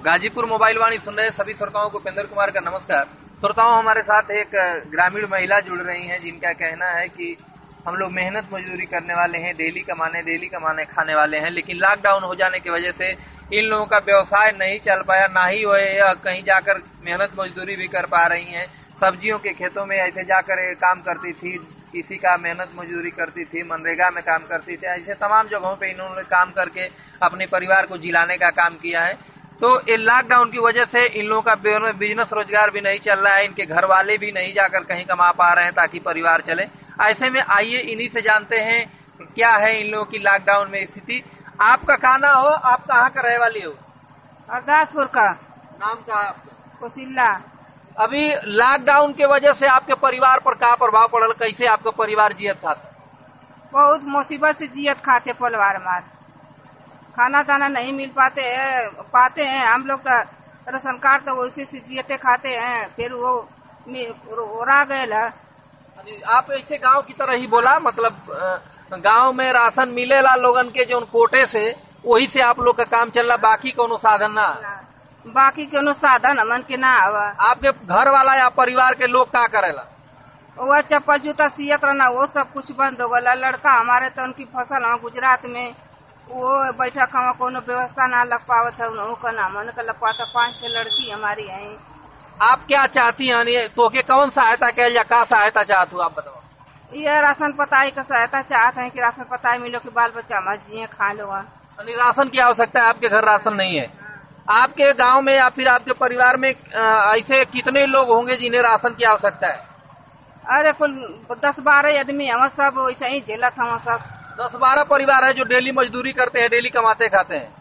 Ghazipur mobile वाणी सुन रहे सभी श्रोताओं को उपेंद्र कुमार का नमस्कार। श्रोताओं, हमारे साथ एक ग्रामीण महिला जुड़ रही हैं जिनका कहना है कि हम लोग मेहनत मजदूरी करने वाले हैं, डेली कमाने खाने वाले हैं, लेकिन लॉकडाउन हो जाने की वजह से इन लोगों का व्यवसाय नहीं चल पाया, ना ही वो कहीं जाकर मेहनत मजदूरी भी कर पा रही हैं। सब्जियों के खेतों में ऐसे जाकर काम करती थी, किसी का मेहनत मजदूरी करती थी, मनरेगा में काम करती थी, ऐसे तमाम जगहों पे इन्होंने काम करके अपने परिवार को जिलाने का काम किया है। तो ये लॉकडाउन की वजह से इन लोगों का बिजनेस रोजगार भी नहीं चल रहा है, इनके घर वाले भी नहीं जाकर कहीं कमा पा रहे हैं ताकि परिवार चले। ऐसे में आइए इन्हीं से जानते हैं क्या है इन लोगों की लॉकडाउन में स्थिति। आपका खाना हो, आप कहाँ का रहे वाली हो? अरदासपुर का। नाम क्या है आपका? कोसिल्ला। अभी लॉकडाउन के वजह से आपके परिवार पर क्या प्रभाव पड़ल, कैसे आपका परिवार जियत खाता? बहुत मुसीबत से जियत खाते परिवार हमारे, खाना दाना नहीं मिल पाते हैं। हम लोग का राशन कार्ड तो वैसे से जियते खाते हैं, फिर वो रह गए। आप ऐसे गांव की तरह ही बोला, मतलब गांव में राशन मिलेला लोगन के जो कोटे से, वही से आप लोग का काम चल रहा, बाकी कोनो साधन ना? बाकी कोनो साधन हमन के ना हवा। आपके घर वाला या परिवार के लोग क्या करेला? वो चप्पल जूता सियत रहना, वो सब कुछ बंद हो गया। लड़का हमारे तो उनकी फसल है गुजरात में, वो बैठक हम कोनो व्यवस्था ना लग पावत है, उनका ना मन का लग पाता। 5-6 लड़की हमारी है। आप क्या चाहती हैं? तो के कौन सहायता कैल या का सहायता चाहत हो आप बताओ? ये राशन पताई का सहायता चाहते हैं कि राशन पताई मिलो कि बाल बच्चा मत जिये खा लो। राशन की आवश्यकता है, आपके घर राशन नहीं है। आपके गांव में या फिर आपके परिवार में ऐसे कितने लोग होंगे जिन्हें राशन की आवश्यकता है? अरे कुल 10-12 आदमी हम सब वैसे ही झेलत हम सब। 10-12 परिवार है जो डेली मजदूरी करते हैं, डेली कमाते खाते हैं।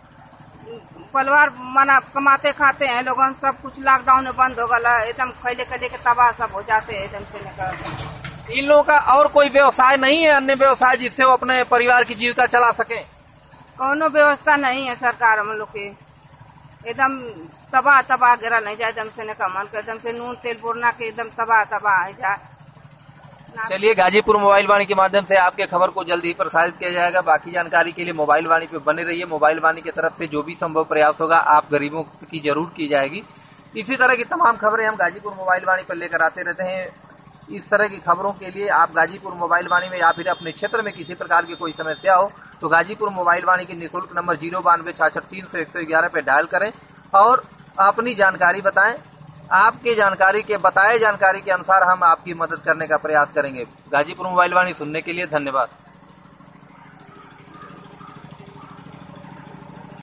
परिवार मना कमाते खाते हैं लोगन, सब कुछ लॉकडाउन में बंद हो गया, एकदम खैले खैले के तबाह सब हो जाते हैं एकदम से। इन लोगों का और कोई व्यवसाय नहीं है, अन्य व्यवसाय जिससे वो अपने परिवार की जीविका चला सके? कोनो व्यवस्था नहीं है सरकार हम लोग के, एकदम तबाह गिरा नहीं जाए एकदम से मन के, एकदम से नून तेल बोरना के एकदम तबाह है जा। चलिए, गाजीपुर मोबाइल वाणी के माध्यम से आपके खबर को जल्द ही प्रसारित किया जाएगा। बाकी जानकारी के लिए मोबाइल वाणी पे बने रहिए। मोबाइल वाणी की तरफ से जो भी संभव प्रयास होगा आप गरीबों की जरूर की जाएगी। इसी तरह की तमाम खबरें हम गाजीपुर मोबाइल वाणी पर लेकर आते रहते हैं। इस तरह की खबरों के लिए आप गाजीपुर मोबाइल वाणी में या फिर अपने क्षेत्र में किसी प्रकार की कोई समस्या हो तो गाजीपुर मोबाइल वाणी के निःशुल्क नंबर 092663111 पे डायल करें और अपनी जानकारी बताएं। आपके बताए जानकारी के अनुसार हम आपकी मदद करने का प्रयास करेंगे। गाजीपुर मोबाइल वाणी सुनने के लिए धन्यवाद।